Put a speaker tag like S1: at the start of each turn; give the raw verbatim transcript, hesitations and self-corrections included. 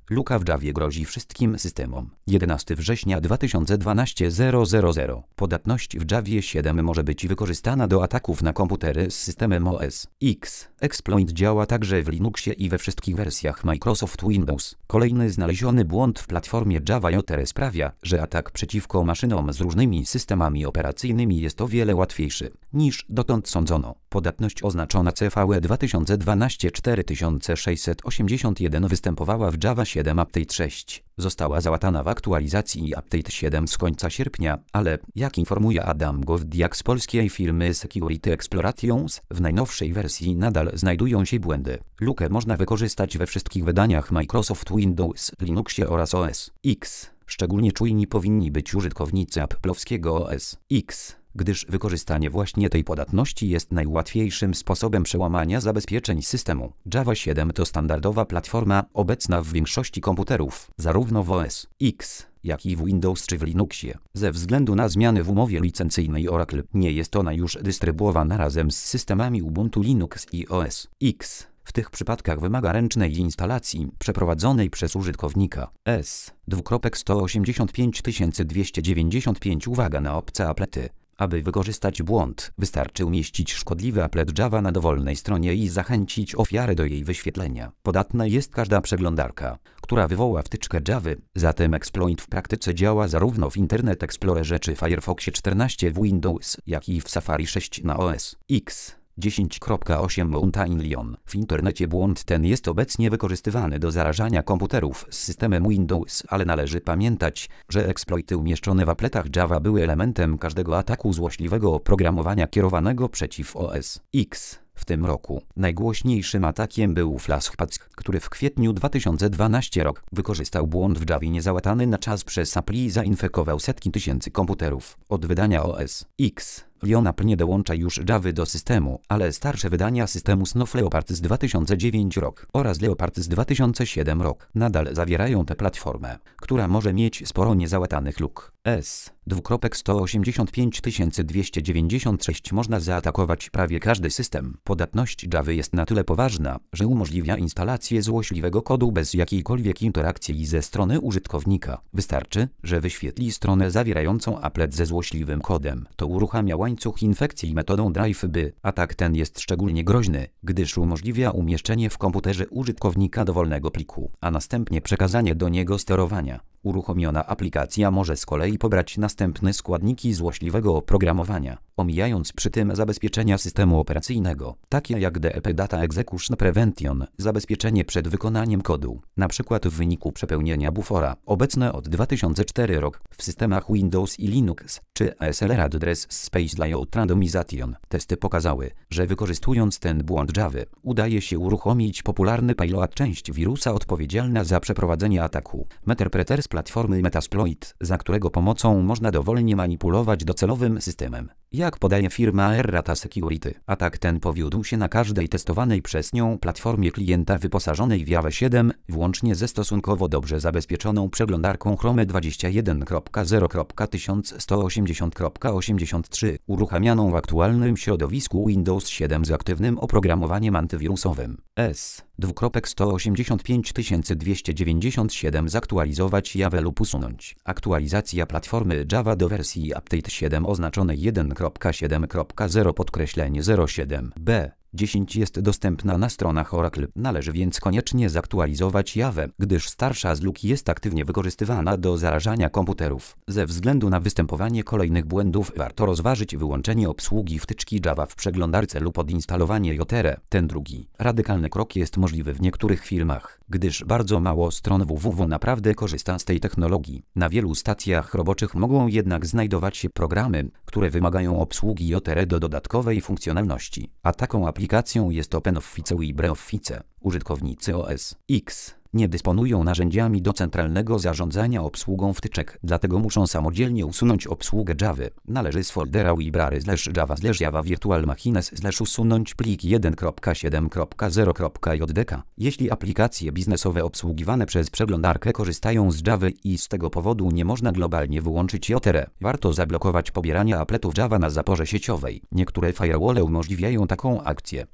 S1: Luka w Javie grozi wszystkim systemom. jedenastego września dwa tysiące dwunastego zero zero zero. Podatność w Javie siedem może być wykorzystana do ataków na komputery z systemem O S X. Exploit działa także w Linuxie i we wszystkich wersjach Microsoft Windows. Kolejny znaleziony błąd w platformie Java J R sprawia, że atak przeciwko maszynom z różnymi systemami operacyjnymi jest o wiele łatwiejszy niż dotąd sądzono. Podatność oznaczona C V E dwa tysiące dwanaście cztery tysiące sześćset osiemdziesiąt jeden występowała w Java siedem Update sześć. Została załatana w aktualizacji Update siedem z końca sierpnia, ale, jak informuje Adam Gowdiak z polskiej firmy Security Explorations, w najnowszej wersji nadal znajdują się błędy. Lukę można wykorzystać we wszystkich wydaniach Microsoft Windows, Linuxie oraz O S X. Szczególnie czujni powinni być użytkownicy Apple'owskiego O S X, gdyż wykorzystanie właśnie tej podatności jest najłatwiejszym sposobem przełamania zabezpieczeń systemu. Java siedem to standardowa platforma obecna w większości komputerów, zarówno w O S X, jak i w Windows czy w Linuxie. Ze względu na zmiany w umowie licencyjnej Oracle nie jest ona już dystrybuowana razem z systemami Ubuntu Linux i O S X. W tych przypadkach wymaga ręcznej instalacji przeprowadzonej przez użytkownika. S sto osiemdziesiąt pięć tysięcy dwieście dziewięćdziesiąt pięć. Uwaga na obce aplety. Aby wykorzystać błąd, wystarczy umieścić szkodliwy applet Java na dowolnej stronie i zachęcić ofiarę do jej wyświetlenia. Podatna jest każda przeglądarka, która wywoła wtyczkę Javy, zatem exploit w praktyce działa zarówno w Internet Explorerze czy Firefoxie czternaście w Windows, jak i w Safari sześć na O S X. dziesięć kropka osiem Mountain. W internecie błąd ten jest obecnie wykorzystywany do zarażania komputerów z systemem Windows, ale należy pamiętać, że eksploity umieszczone w appletach Java były elementem każdego ataku złośliwego oprogramowania kierowanego przeciw O S X. W tym roku najgłośniejszym atakiem był FlashPack, który w kwietniu dwa tysiące dwunastego roku wykorzystał błąd w Javie niezałatany na czas przez Apple i zainfekował setki tysięcy komputerów. Od wydania O S X Leonap nie dołącza już Javy do systemu, ale starsze wydania systemu Snow Leopard z dwa tysiące dziewiątego roku oraz Leopard z dwa tysiące siódmego roku nadal zawierają tę platformę, która może mieć sporo niezałatanych luk. S sto osiemdziesiąt pięć tysięcy dwieście dziewięćdziesiąt sześć można zaatakować prawie każdy system. Podatność Javy jest na tyle poważna, że umożliwia instalację złośliwego kodu bez jakiejkolwiek interakcji ze strony użytkownika. Wystarczy, że wyświetli stronę zawierającą applet ze złośliwym kodem. To uruchamia łańcuch infekcji metodą drive-by. Atak ten jest szczególnie groźny, gdyż umożliwia umieszczenie w komputerze użytkownika dowolnego pliku, a następnie przekazanie do niego sterowania. Uruchomiona aplikacja może z kolei pobrać następne składniki złośliwego oprogramowania, omijając przy tym zabezpieczenia systemu operacyjnego, takie jak D E P Data Execution Prevention, zabezpieczenie przed wykonaniem kodu, np. w wyniku przepełnienia bufora, obecne od dwa tysiące czwartego roku w systemach Windows i Linux, czy A S L R Address Space Layout Randomization. Testy pokazały, że wykorzystując ten błąd Javy, udaje się uruchomić popularny payload, część wirusa odpowiedzialna za przeprowadzenie ataku. Meterpreter z platformy Metasploit, za którego pomocą można dowolnie manipulować docelowym systemem. Jak podaje firma Errata Security, atak ten powiódł się na każdej testowanej przez nią platformie klienta wyposażonej w Java siedem, włącznie ze stosunkowo dobrze zabezpieczoną przeglądarką Chrome dwadzieścia jeden kropka zero kropka tysiąc sto osiemdziesiąt kropka osiemdziesiąt trzy, uruchamianą w aktualnym środowisku Windows siedem z aktywnym oprogramowaniem antywirusowym. S sto osiemdziesiąt pięć tysięcy dwieście dziewięćdziesiąt siedem zaktualizować Jawę lub usunąć. Aktualizacja platformy Java do wersji Update siedem oznaczonej jeden kropka siedem kropka zero podkreślenie zero siedem b dziesięć jest dostępna na stronach Oracle. Należy więc koniecznie zaktualizować Jawę, gdyż starsza z luk jest aktywnie wykorzystywana do zarażania komputerów. Ze względu na występowanie kolejnych błędów warto rozważyć wyłączenie obsługi wtyczki Java w przeglądarce lub odinstalowanie J R E. Ten drugi, radykalny krok jest możliwy w niektórych firmach, gdyż bardzo mało stron www naprawdę korzysta z tej technologii. Na wielu stacjach roboczych mogą jednak znajdować się programy, które wymagają obsługi J R E do dodatkowej funkcjonalności, a taką aplikacją jest OpenOffice i LibreOffice. Użytkownicy O S X nie dysponują narzędziami do centralnego zarządzania obsługą wtyczek, dlatego muszą samodzielnie usunąć obsługę Javy. Należy z foldera library slash java slash java virtual machines slash usunąć plik jeden kropka siedem kropka zero kropka j d k. Jeśli aplikacje biznesowe obsługiwane przez przeglądarkę korzystają z Javy i z tego powodu nie można globalnie wyłączyć J R E, warto zablokować pobieranie appletów Java na zaporze sieciowej. Niektóre firewall umożliwiają taką akcję.